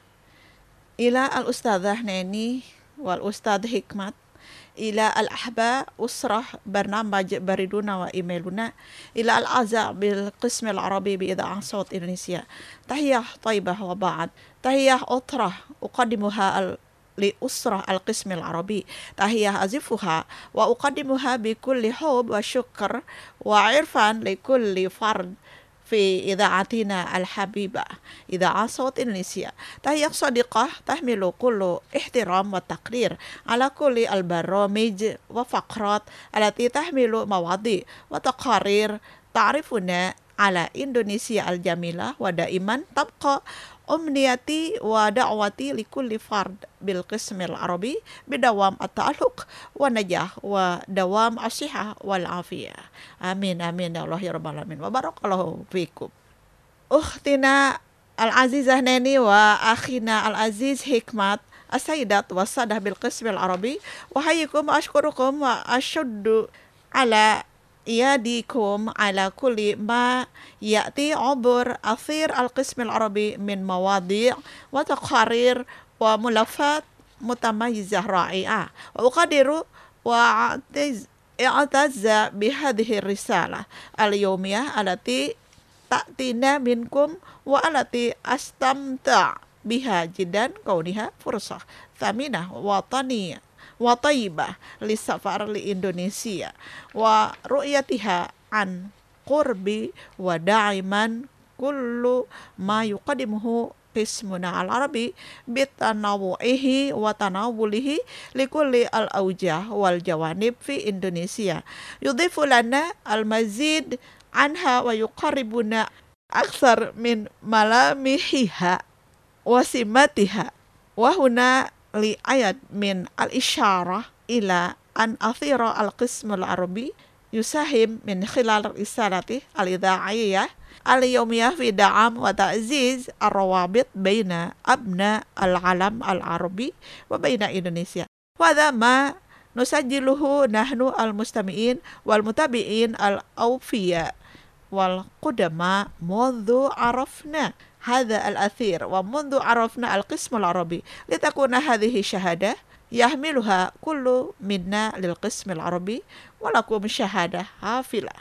إلى الأستاذة ناني والأستاذ حكمت، إلى الأحباء أسرة برنامج بريدنا وإيميلنا، إلى الأعزاء بالقسم العربي بإذاعة صوت إندونيسيا، تحية طيبة. وبعد تحية أخرى أقدمها لأسرة القسم العربي، تحية أزفها وأقدمها بكل حب وشكر وعرفان لكل فرد في إذاعتنا الحبيبة إذاعة صوت إندونيسيا. تحية صديقة تحمل كل احترام وتقدير على كل البرامج وفقرات التي تحمل مواضيع وتقارير تعرفنا على إندونيسيا الجميلة. ودائما تبقى أمنيتي ودعوتي لكل فرد بالقسم العربي بدوام التألق والنجاح ودوام الصحة والعافية. آمين آمين يا الله يا رب العالمين. وبارك الله فيكم. أختنا العزيزة ناني وأخينا العزيز حكمت السيدات والسادة بالقسم العربي، أحييكم وأشكركم وأشد على يديكم على كل ما يأتي عبر أثير القسم العربي من مواضيع وتقارير وملفات متميزة رائعة. وأقدر وأعتز بهذه الرسالة اليومية التي تأتينا منكم والتي أستمتع بها جدا كونها فرصة ثمينة وطنية وطيبة للسفر لإندونيسيا ورؤيتها عن قرب وداعما كل ما يقدمه قسمنا العربي بتنوعه وتناوله لكل الأوجه والجوانب في إندونيسيا، يضيف لنا المزيد عنها ويقربنا أكثر من ملامحها وسماتها. وهنا لآيات من الإشارة إلى أن أثير القسم العربي يساهم من خلال رسالته الإذاعية اليومية في دعم وتعزيز الروابط بين أبناء العالم العربي وبين إندونيسيا. وهذا ما نسجله نحن المستمعين والمتابعين الأوفياء والقدماء منذ عرفنا هذا الأثير ومنذ عرفنا القسم العربي، لتكون هذه الشهادة يحملها كل منا للقسم العربي ولكم شهادة حافلة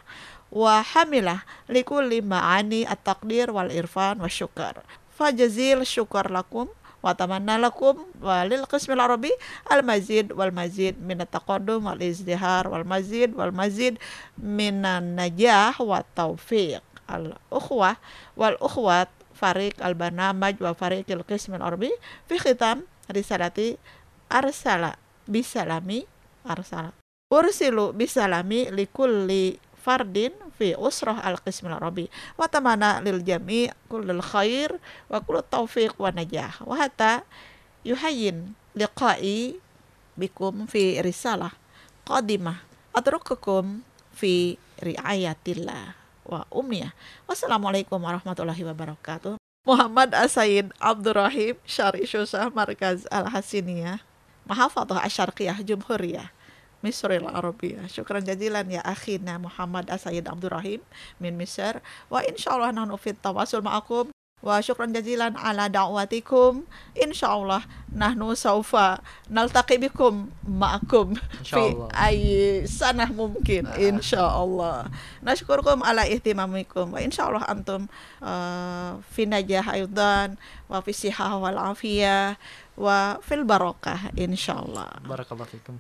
وحاملة لكل معاني التقدير والإرفان والشكر. فجزيل الشكر لكم وأتمنى لكم وللقسم العربي المزيد والمزيد من التقدم والازدهار والمزيد والمزيد من النجاح والتوفيق. الأخوة والأخوات فريق البرنامج وفريق القسم العربي، في ختام رسالتي أرسل بسلامي أرسل أرسل بسلامي لكل فرد في أسرة القسم العربي، وأتمنى للجميع كل الخير وكل التوفيق والنجاح. وحتى يحين لقائي بكم في رسالة قادمة، أترككم في رعاية الله وأمنية. Wassalamualaikum warahmatullahi wabarakatuh. Muhammad As-Sayyid Abdul Rahim, Syari Syusah Markaz Al-Hasiniyah, Mahafadhah Asy-Syarqiyah Jumhuriyah Misr al-Arabiyah. Syukran jazilan ya akhina Muhammad As-Sayyid Abdul Rahim min Misr. Wa insyaallah nahnu fit tawasul ma'akum. Wa syukran jazilan ala da'watikum. Insyaallah nahnu saufa naltaqi bikum ma'akum fi ay sanah mungkin insyaallah. Nashkurukum ala ihtimamikum wa insyaallah antum uh, fi najah aydan wa fi sihah wal afiyah wa fil barakah insyaallah. Barakallahu fikum.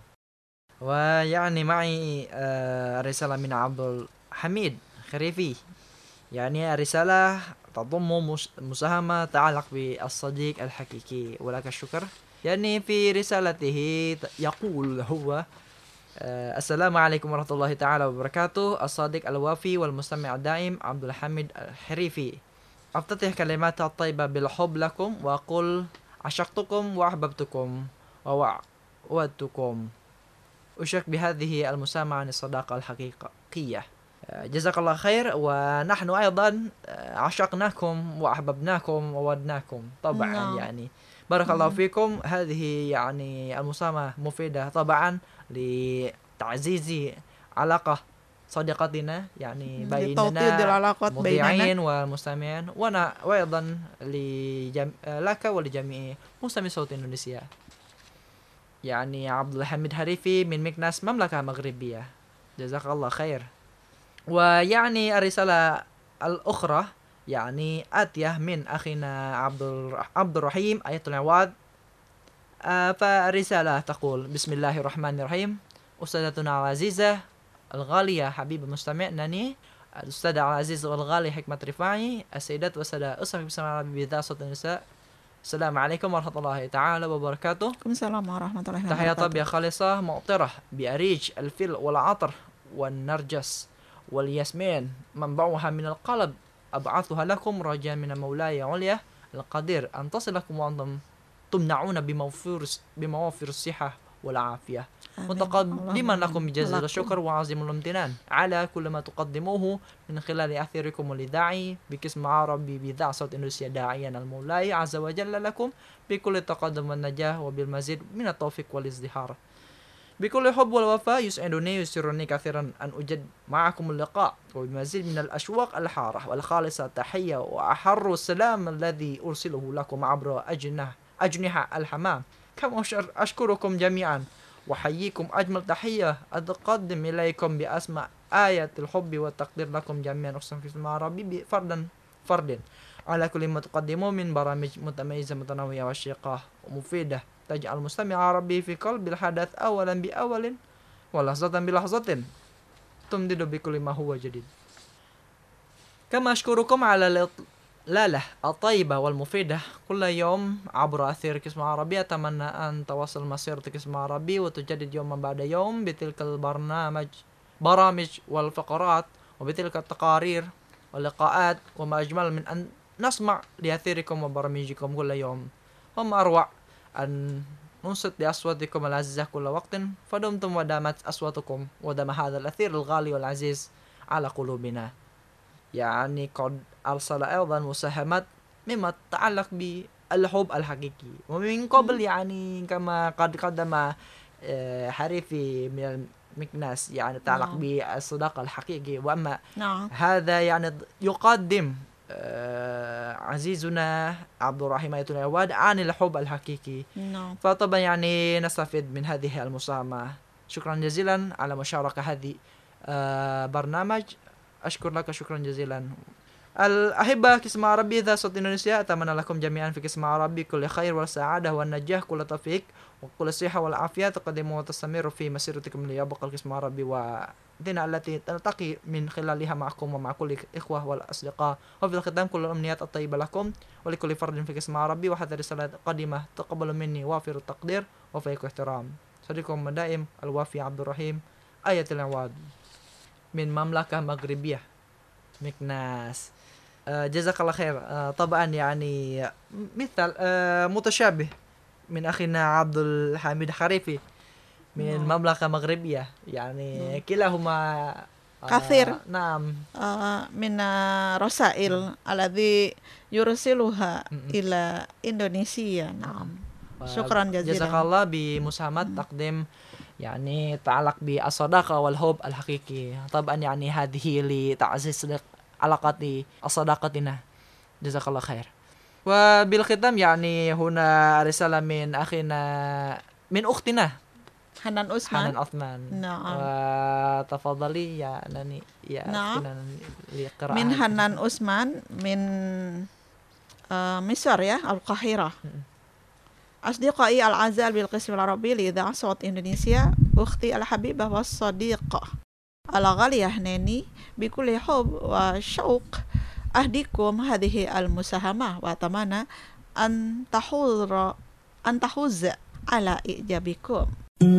ويعني معي رسالة من عبد الحميد خريفي يعني رسالة تضم مساهمة تتعلق بالصديق الحقيقي ولك الشكر. يعني في رسالته يقول هو السلام عليكم ورحمة الله تعالى وبركاته. الصادق الوافي والمستمع الدائم عبد الحميد الحريفي. أفتتح كلمات الطيبة بالحب لكم وأقول عشقتكم وأحببتكم وودتكم. أشك بهذه المسامة عن الصداقة الحقيقية. جزاك الله خير. ونحن أيضا عشقناكم وأحببناكم وودناكم طبعا. نعم. يعني بارك الله فيكم. هذه يعني المسامة مفيدة طبعا لتعزيز علاقة صديقتنا يعني بيننا مذيعين ومستمعين وأنا وأيضا لجم... لك ولجميع مستمعي صوت إندونيسيا. يعني عبد الحميد حريفي من مكناس مملكة مغربية. جزاك الله خير. ويعني الرسالة الأخرى يعني آتية من أخينا عبد عبد الرحيم آية العواد. آه فالرسالة تقول بسم الله الرحمن الرحيم. أستاذتنا العزيزة الغالية حبيب المستمع ناني الأستاذة العزيزة والغالية حكمة رفاعي السيدات والسادة أسرة بسم الله بذات صوت النساء. السلام عليكم ورحمة الله تعالى وبركاته. وعليكم السلام ورحمة الله وبركاته. تحية طيبة خالصة مؤطرة بأريج الفل والعطر والنرجس والياسمين منبعها من القلب أبعثها لكم رجاء من مولاي عليا القدير أن تصلكم وأنتم تمنعون بموفر بموافر الصحة والعافية. متقدما لكم بجزيل الشكر وعظيم الامتنان على كل ما تقدموه من خلال أثيركم الإذاعي بقسم عربي بإذاعة صوت إندونيسيا داعيا المولاي عز وجل لكم بكل التقدم والنجاح وبالمزيد من التوفيق والازدهار. بكل حب والوفاء يسعدني ويسرني كثيرا أن أجد معكم اللقاء وبمزيد من الأشواق الحارة والخالصة تحية وأحر السلام الذي أرسله لكم عبر أجنحة أجنحة الحمام. كما أشكركم جميعا وحييكم أجمل تحية أتقدم إليكم بأسماء آية الحب والتقدير لكم جميعا أقسم في اسم ربي فردا فردا على كل ما تقدموا من برامج متميزة متنوعة وشيقة ومفيدة تجعل المستمع ربي في قلب الحدث أولا بأول ولحظة بلحظة تمدد بكل ما هو جديد. كما أشكركم على الإطلالة الطيبة والمفيدة كل يوم عبر أثير قسم عربي. أتمنى أن تواصل مسيرة قسم عربي وتجدد يوما بعد يوم بتلك البرنامج برامج والفقرات وبتلك التقارير واللقاءات وما أجمل من أن نسمع لأثيركم وبرامجكم كل يوم. وما أروع أن ننصت لأصواتكم العزيزة كل وقت فدمتم ودامت أصواتكم ودام هذا الأثير الغالي والعزيز على قلوبنا. يعني قد أرسل أيضا مساهمات مما تتعلق بالحب الحقيقي ومن قبل يعني كما قد قدم حريفي من المكناس يعني تتعلق نعم. بالصداقة الحقيقي. وأما نعم. هذا يعني يقدم عزيزنا عبد الرحيم آية العواد عن الحب الحقيقي. نعم. فطبعا يعني نستفيد من هذه المساهمة. شكرا جزيلا على مشاركة هذه برنامج. أشكر لك شكرا جزيلا. الأحبة قسم عربي ذا صوت إندونيسيا أتمنى لكم جميعا في قسم عربي كل خير والسعادة والنجاح كل توفيق وكل الصحة والعافية تقدموا وتستمروا في مسيرتكم ليبقى القسم العربي ودينا التي نلتقي من خلالها معكم ومع كل الإخوة والأصدقاء. وفي الختام كل الأمنيات الطيبة لكم ولكل فرد في قسم عربي وهذه رسالة قديمة تقبل مني وافر التقدير وفيك احترام. صديقكم الدائم الوافي عبد الرحيم آية العواد من مملكة مغربية مكناس. آه جزاك الله خير. آه طبعا يعني مثل آه متشابه من أخينا عبد الحميد حريفي من نعم. مملكة مغربية يعني نعم. كلاهما آه كثير نعم آه من رسائل الذي يرسلها إلى إندونيسيا. نعم. شكرا جزيلا. جزاك الله بمساهمة تقديم يعني تعلق بالصداقة والحب الحقيقي. طبعا يعني هذه لتعزيز علاقة الصداقتنا. جزاك الله خير. وبالختام يعني هنا رسالة من أخينا من أختنا حنان عثمان. حنان عثمان. نعم. وتفضلي يا ناني يا نعم. لقراءة من حنان عثمان من آه مصر يا القاهرة. أصدقائي الأعزاء بالقسم العربي لإذاعة صوت إندونيسيا أختي الحبيبة والصديقة الغالية ناني بكل حب وشوق ahdikum hadhihi al-musahamah wa tamana an tahurra an tahuz ala ijabikum.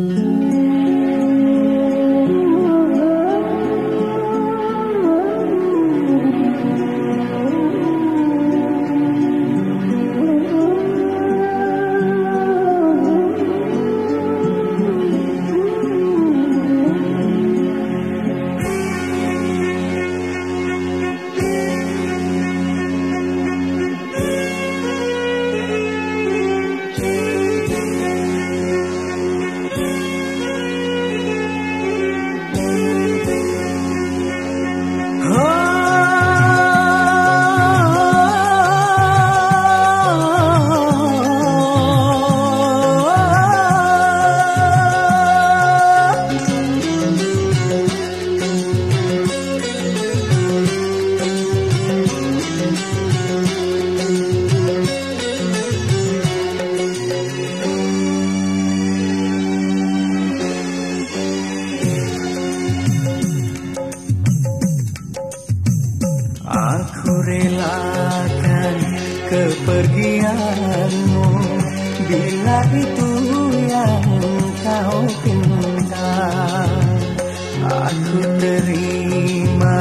Aku relakan kepergianmu bila itu yang kau pinta. Aku terima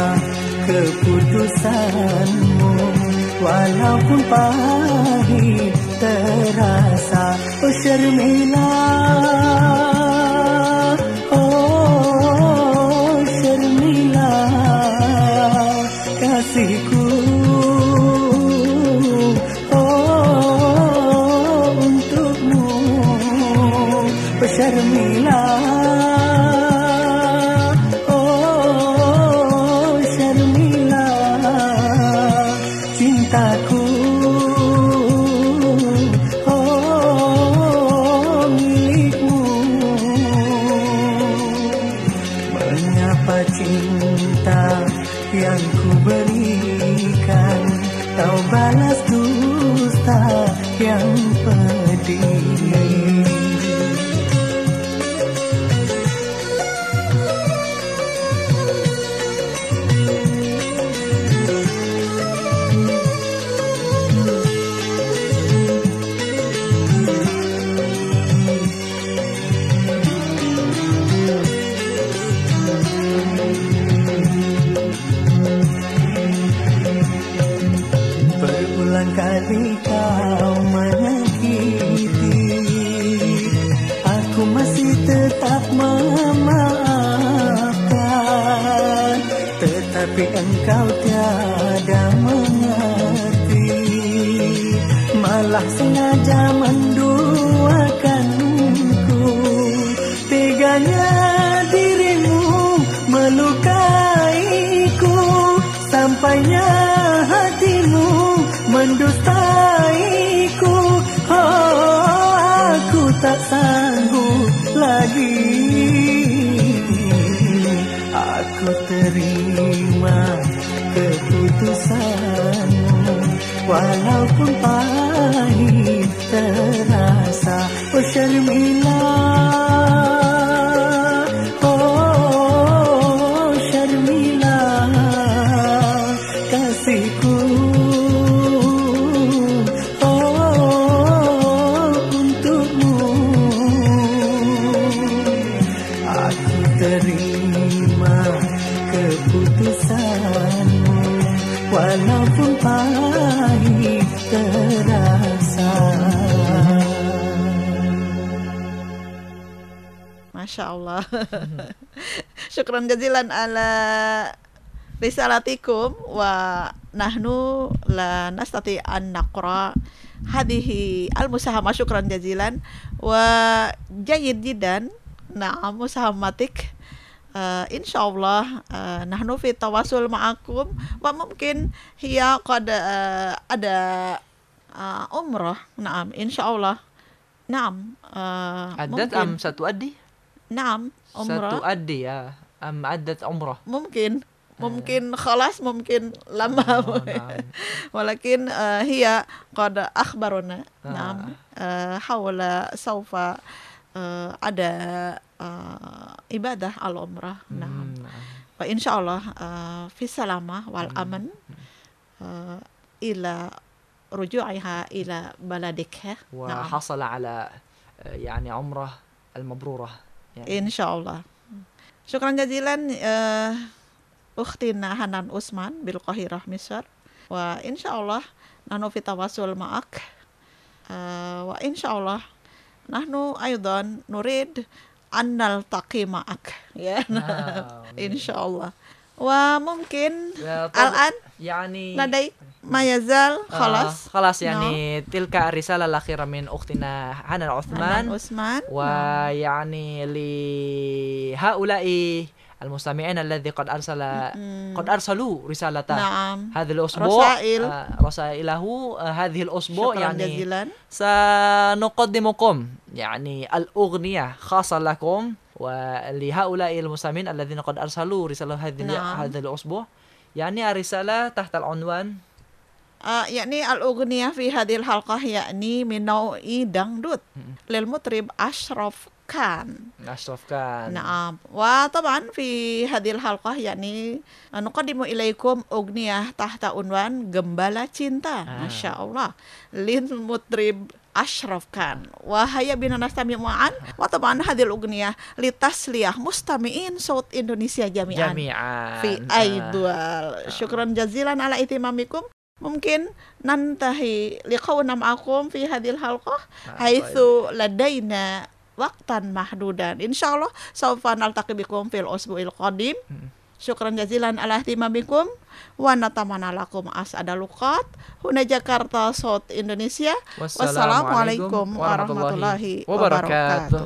keputusanmu walaupun pahit terasa. Oh Syarmila, oh Syarmila, kasihku, oh untukmu, oh Syarmila, oh Syarmila, cintaku, oh milikmu. Mengapa cinta yang ku berikan kau balas dusta yang pedih? Berulang kali kau menyakiti, aku masih tetap memaafkan, tetapi engkau tiada mengerti, malah sengaja menduakanku. Teganya dirimu melukaiku, sampainya hatimu mendustaiku. Oh, aku tak sanggup lagi. Aku terima keputusanmu walaupun pahit terasa. Oh Syarmila, oh Syarmila, kasihku, oh untukmu. Aku terima keputusanmu walaupun pahit terasa. Masya Allah. Syukran jazilan ala risalatikum wa nahnu la nastati an naqra hadhihi al-musahamah. Syukran jazilan wa jayyid jiddan. Na'am musahamatik. Uh, insyaallah uh, nahnu fi tawasul ma'akum wa mungkin hiya qad uh, ada uh, umrah. Na'am insyaallah. Na'am uh, عدت أم ستؤدي؟ نعم عمرة ستؤدي يا أم عدت عمرة؟ ممكن ممكن خلاص ممكن لما آه، نعم. ولكن آه هي قد أخبرنا آه. نعم آه حول سوف آه ada آه ibadah al-umrah. Nah, مم، وإن شاء الله آه في السلامة والأمن uh, ila ruju'iha ila baladikha. وحصل على يعني عمرة المبرورة يعني. Insyaallah. Syukran jazilan uh, ukhtina Hanan Usman bil Qahirah Misr. Wa insyaallah nahnu fi tawassul ma'ak. Uh, wa insyaallah nahnu aidan nurid an naltaqi ma'ak. Ya. Insyaallah. Wa mungkin al-an يعني لدي ما يزال خلاص آه خلاص يعني no. تلك الرسالة الأخيرة من أختنا حنان عثمان عثمان ويعني لهؤلاء المستمعين الذي قد أرسل م- قد أرسلوا رسالته نعم. هذا الأسبوع رسائل آه رسائله آه هذه الأسبوع يعني جزيلا. سنقدمكم يعني الأغنية خاصة لكم ولهؤلاء المستمعين الذين قد أرسلوا رسالة هذه نعم. هذا الأسبوع يعني الرسالة تحت العنوان آه يعني الأغنية في هذه الحلقة يعني من نوع دangdut للمطرب أشرف كان. أشرف كان. نعم. وطبعا في هذه الحلقة يعني نقدم إليكم أغنية تحت عنوان Gembala Cinta. آه. ما شاء الله للمطرب أشرف كان. وهيا بنا نستمع معا. وطبعا هذه الأغنية لتسلية مستمعين صوت إندونيسيا جميعا, جميعا. في أي دول. شكرا جزيلا على اهتمامكم. ممكن ننتهي لقاؤنا معكم في هذه الحلقة حيث لدينا وقتا محدودا. إن شاء الله سوف نلتقي بكم في الأسبوع القادم. شكرا جزيلا على اهتمامكم ونتمنى لكم أسعد الأوقات. هنا جاكرتا صوت إندونيسيا. والسلام عليكم ورحمة الله وبركاته.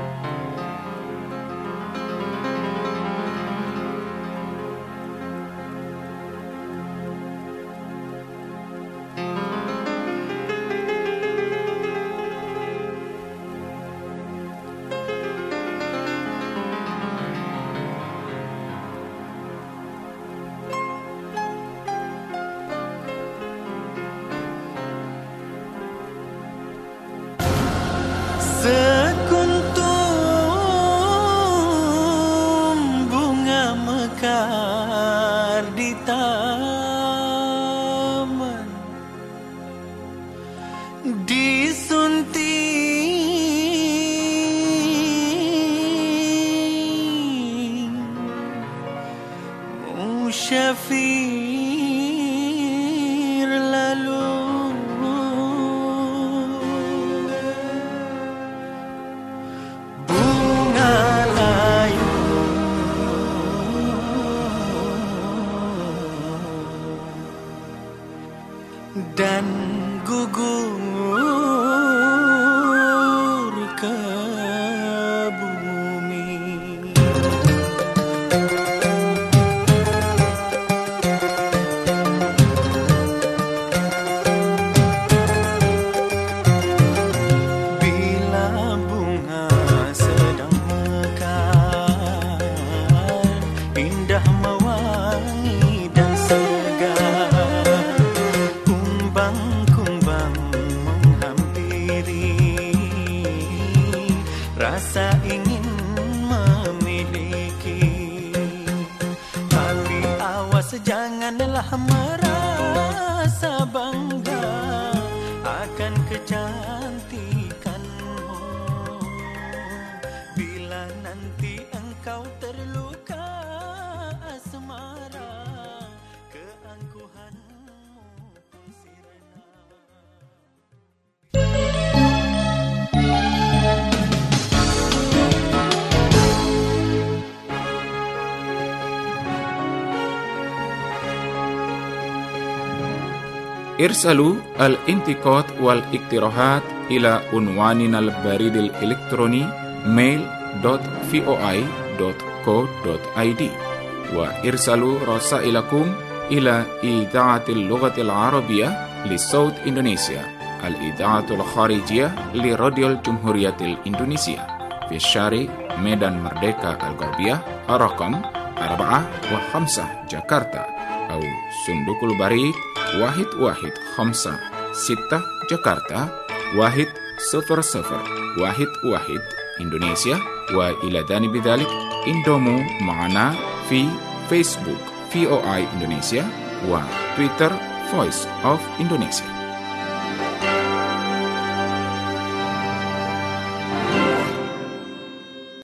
Sekuntum bunga mekar di taman, disunting musyafir lalu. Dan gugur ke bumi. Bila bunga sedang mekar, indah mewangi dan segar, kumbang-kumbang menghampiri, rasa ingin memiliki. Tapi awas janganlah merasa bangga akan kecantikanmu. Bila nanti engkau terluka asmara, keangkuhanmu pun sirna. ارسلوا الانتقاد والاقتراحات إلى عنواننا البريد الإلكتروني mail dot voi dot co dot id وارسلوا رسائلكم إلى إذاعة اللغة العربية لصوت إندونيسيا الإذاعة الخارجية لراديو الجمهورية الإندونيسية في الشارع ميدان مردeka الغربية رقم أربعة وخمسة جاكرتا أو صندوق البريد واحد واحد خمسة ستة جاكرتا واحد صفر صفر واحد واحد إندونيسيا. وإلى جانب ذلك انضموا معنا في فيسبوك في او اي إندونيسيا وتويتر Voice of Indonesia.